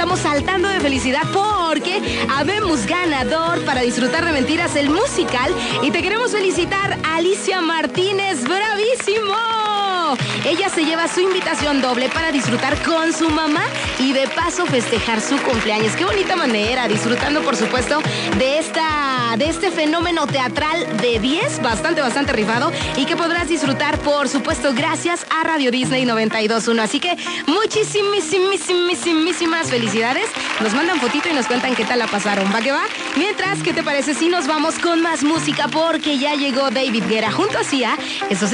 estamos saltando de felicidad porque habemos ganador para disfrutar de Mentiras el musical y te queremos felicitar, Alicia Martínez, ¡bravísimo! Ella se lleva su invitación doble para disfrutar con su mamá y de paso festejar su cumpleaños. Qué bonita manera, disfrutando por supuesto de este fenómeno teatral de 10, bastante rifado, y que podrás disfrutar por supuesto gracias a Radio Disney 92.1. Así que muchísimas felicidades. Nos mandan fotito y nos cuentan qué tal la pasaron. ¿Va que va? Mientras, ¿qué te parece si nos vamos con más música? Porque ya llegó David Guerra junto a Sia. Eso